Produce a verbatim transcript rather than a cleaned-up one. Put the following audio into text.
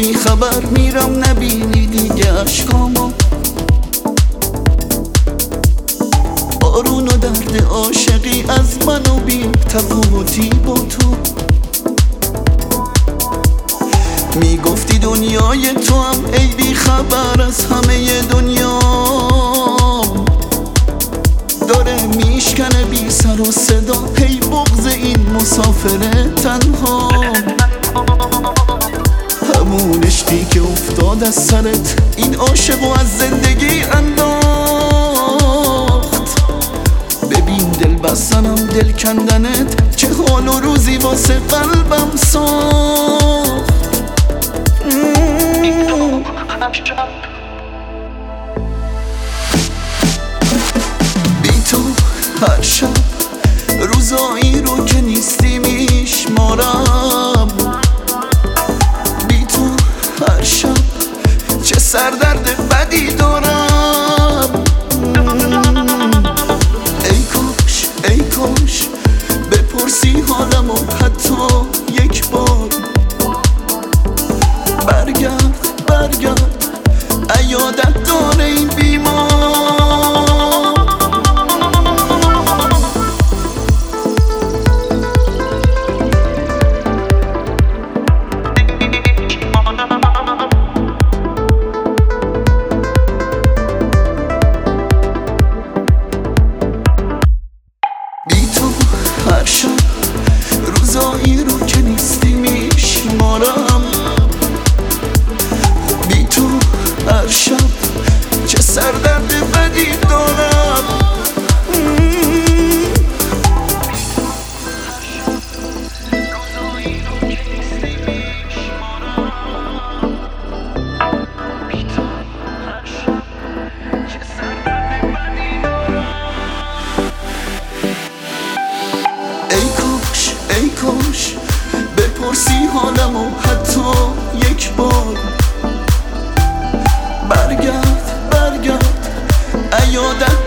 بی خبر میرم نبینی دیگه عشقامو. بارون و درد عاشقی از من و بی تفاوتی با تو. میگفتی دنیای تو هم ای بی خبر از همه دنیا، داره میشکنه بی سر و صدا هی بغض این مسافر تنها. همون عشقی که افتاد از سرت این عاشق و از زندگی انداخت. ببین دل بستنم دل کندنت چه حال و روزی واسه قلبم ساخت. بی تو هر شب روزایی رو که نیستی میشمارم. بی تو هر شب چه سردرد بدی دارم. ای کاش ای کاش بپرسی حالم و حتی یک بار. برگرد برگرد عیادت داره این بیمار. بی تو هر شب روزایی رو که نیستی میشمارم. بی تو هر شب چه سردرد بدی دارم. ای کاش ای کاش بپرسی حالم و حتی یک بار. برگرد برگرد عیادت